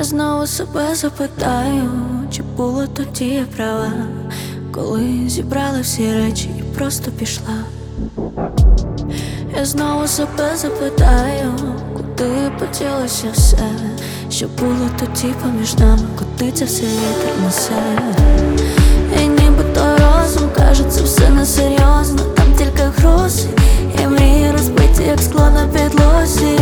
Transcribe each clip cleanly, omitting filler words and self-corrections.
знову себе запитаю, чи було тоді я права, коли зібрала всі речі і просто пішла. Я знову себе запитаю, куди поділося все, що було тоді поміж нами, куди це все вітер несе. І нібито розум каже, це все несерйозно, там тільки грози і мрії розбиті, як скло на підлозі.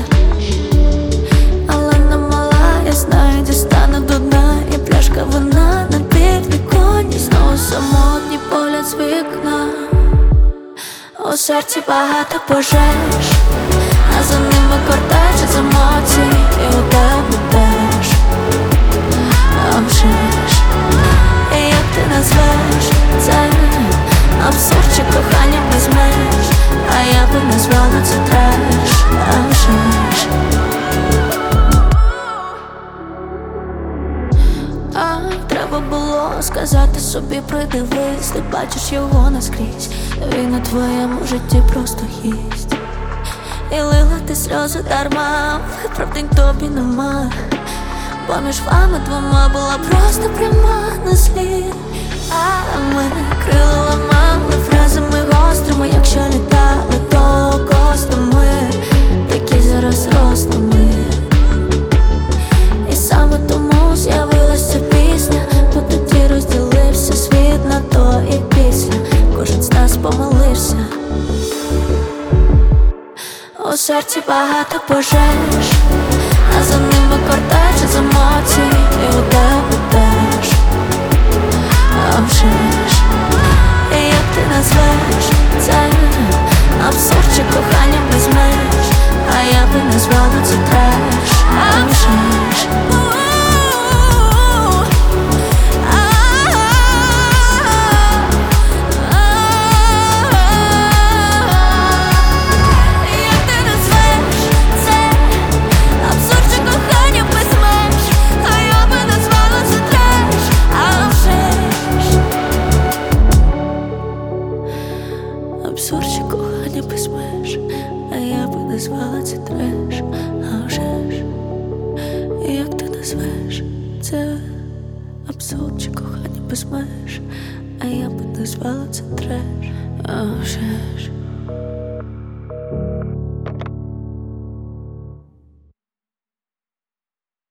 Але не мала, я знаю, дістану до дна, і пляшка вина на підвіконні, знову самотній погляд з вікна. У серці багато пожеж, а за ними кортеж з емоцій, і у тебе теж. А вже ж, і як ти назвеш це? Абсурд чи кохання без меж, а я би назвала це треш. А вже ж. Треба було сказати собі, придивись, ти бачиш його наскрізь, він у твоєму житті просто їсть. І лила ти сльози дарма, виправдань тобі нема, бо між вами двома була просто пряма на слід. А ми крила ламали фразами гострими, якщо літали то костами, такі зараз рослими. І саме тому з'явилася пісня, бо тоді розділився світ на то і після. Кожен з нас помилився. У серці багато пожеж, а за ними кортеж з емоцій, і у тебе теж. А вже ж, і як ти назвеш це? Абсурд чи кохання без меж, а я би назвала це треш. А вже ж. Абсурд чи кохання без меж, а я би назвала це треш. А вже ж, і як ти назвеш це? Абсурд чи кохання без меж, а я би назвала це треш. А вже ж.